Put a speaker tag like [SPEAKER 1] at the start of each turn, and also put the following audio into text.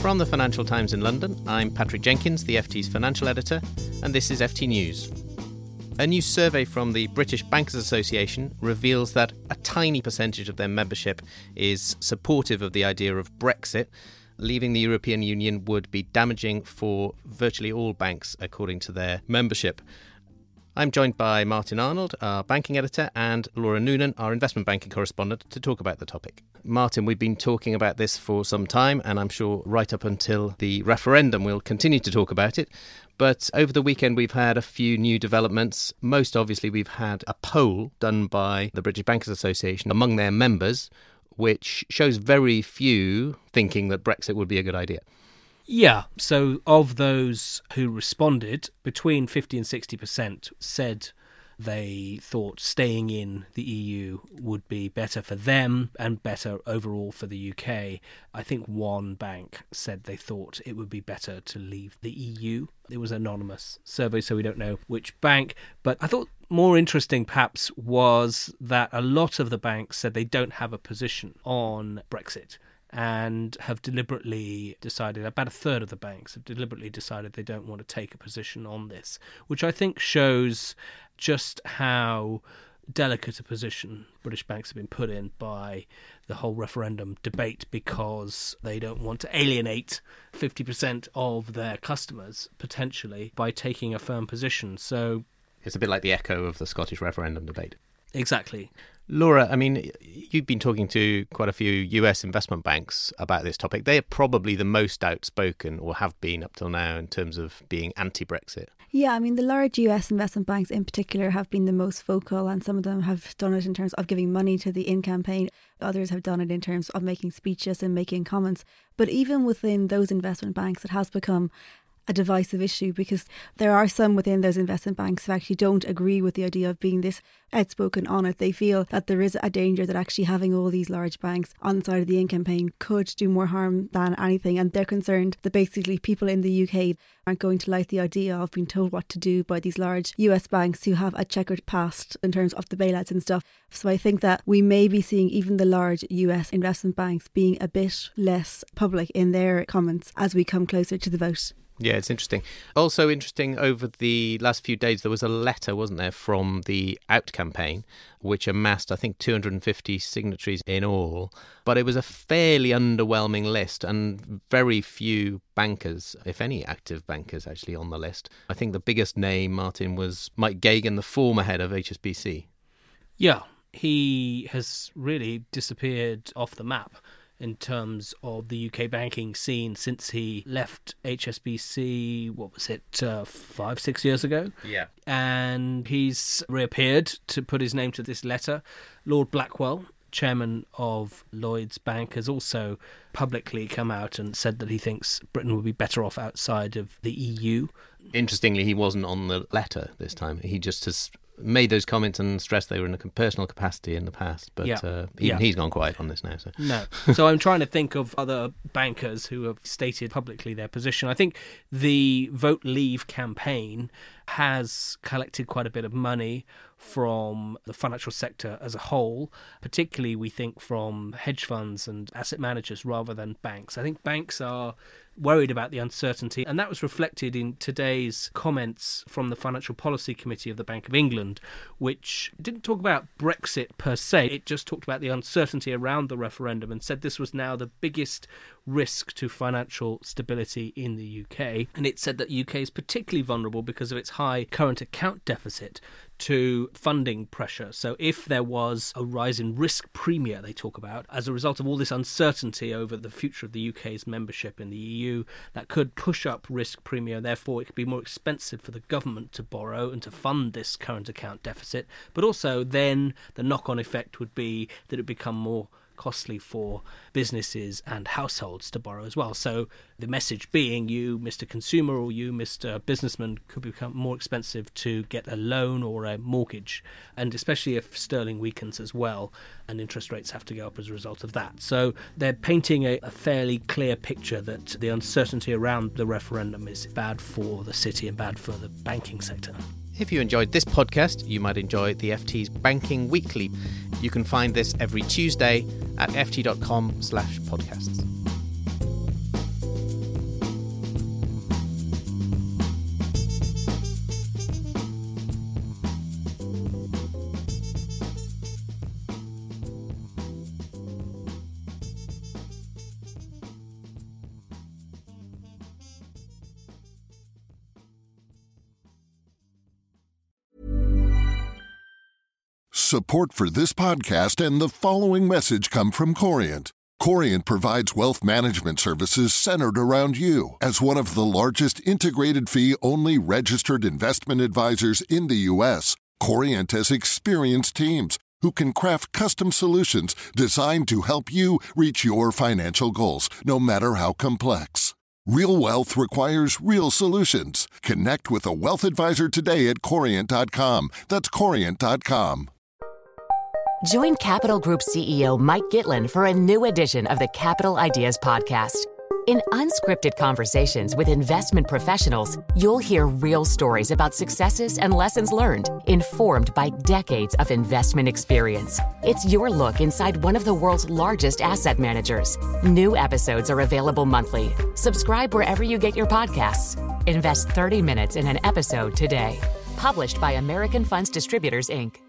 [SPEAKER 1] From the Financial Times in London, I'm Patrick Jenkins, the FT's financial editor, and this is FT News. A new survey from the British Bankers Association reveals that a tiny percentage of their membership is supportive of the idea of Brexit. Leaving the European Union would be damaging for virtually all banks, according to their membership. I'm joined by Martin Arnold, our banking editor, and Laura Noonan, our investment banking correspondent, to talk about the topic. Martin, we've been talking about this for some time, and I'm sure right up until the referendum we'll continue to talk about it. But over the weekend, we've had a few new developments. Most obviously, we've had a poll done by the British Bankers Association among their members, which shows very few thinking that Brexit would be a good idea.
[SPEAKER 2] Yeah, so of those who responded, between 50 and 60% said they thought staying in the EU would be better for them and better overall for the UK. I think one bank said they thought it would be better to leave the EU. It was an anonymous survey, so we don't know which bank. But I thought more interesting perhaps was that a lot of the banks said they don't have a position on Brexit, and have deliberately decided, about a third of the banks have deliberately decided they don't want to take a position on this, which I think shows just how delicate a position British banks have been put in by the whole referendum debate, because they don't want to alienate 50% of their customers, potentially, by taking a firm position. So
[SPEAKER 1] it's a bit like the echo of the Scottish referendum debate.
[SPEAKER 2] Exactly.
[SPEAKER 1] Laura, I mean, you've been talking to quite a few US investment banks about this topic. They are probably the most outspoken, or have been up till now, in terms of being anti-Brexit.
[SPEAKER 3] Yeah, I mean, the large US investment banks in particular have been the most vocal, and some of them have done it in terms of giving money to the In campaign. Others have done it in terms of making speeches and making comments. But even within those investment banks, it has become a divisive issue, because there are some within those investment banks who actually don't agree with the idea of being this outspoken on it. They feel that there is a danger that actually having all these large banks on the side of the In campaign could do more harm than anything, and they're concerned that basically people in the UK aren't going to like the idea of being told what to do by these large US banks who have a checkered past in terms of the bailouts and stuff. So I think that we may be seeing even the large US investment banks being a bit less public in their comments as we come closer to the vote.
[SPEAKER 1] Yeah, it's interesting. Also interesting, over the last few days, there was a letter, wasn't there, from the Out campaign, which amassed, I think, 250 signatories in all. But it was a fairly underwhelming list, and very few bankers, if any active bankers, actually on the list. I think the biggest name, Martin, was Mike Gagan, the former head of HSBC.
[SPEAKER 2] Yeah, he has really disappeared off the map in terms of the UK banking scene since he left HSBC, 5-6 years ago?
[SPEAKER 1] Yeah.
[SPEAKER 2] And he's reappeared to put his name to this letter. Lord Blackwell, chairman of Lloyds Bank, has also publicly come out and said that he thinks Britain would be better off outside of the EU.
[SPEAKER 1] Interestingly, he wasn't on the letter this time. He just has made those comments and stressed they were in a personal capacity in the past, but he's gone quiet on this now. So.
[SPEAKER 2] No. So I'm trying to think of other bankers who have stated publicly their position. I think the Vote Leave campaign has collected quite a bit of money from the financial sector as a whole, particularly we think from hedge funds and asset managers rather than banks. I think banks are worried about the uncertainty, and that was reflected in today's comments from the Financial Policy Committee of the Bank of England, which didn't talk about Brexit per se. It just talked about the uncertainty around the referendum and said this was now the biggest risk to financial stability in the UK. And it said that the UK is particularly vulnerable because of its high current account deficit to funding pressure. So if there was a rise in risk premia, they talk about, as a result of all this uncertainty over the future of the UK's membership in the EU, that could push up risk premia. Therefore, it could be more expensive for the government to borrow and to fund this current account deficit. But also then the knock-on effect would be that it become more costly for businesses and households to borrow as well. So the message being, you, Mr. Consumer, or you, Mr. Businessman, could become more expensive to get a loan or a mortgage, and especially if sterling weakens as well and interest rates have to go up as a result of that. So they're painting a fairly clear picture that the uncertainty around the referendum is bad for the city and bad for the banking sector.
[SPEAKER 1] If you enjoyed this podcast, you might enjoy the FT's Banking Weekly. You can find this every Tuesday at ft.com/podcasts.
[SPEAKER 4] Support for this podcast and the following message come from Corient. Corient provides wealth management services centered around you. As one of the largest integrated fee-only registered investment advisors in the U.S., Corient has experienced teams who can craft custom solutions designed to help you reach your financial goals, no matter how complex. Real wealth requires real solutions. Connect with a wealth advisor today at Corient.com. That's Corient.com.
[SPEAKER 5] Join Capital Group CEO Mike Gitlin for a new edition of the Capital Ideas Podcast. In unscripted conversations with investment professionals, you'll hear real stories about successes and lessons learned, informed by decades of investment experience. It's your look inside one of the world's largest asset managers. New episodes are available monthly. Subscribe wherever you get your podcasts. Invest 30 minutes in an episode today. Published by American Funds Distributors, Inc.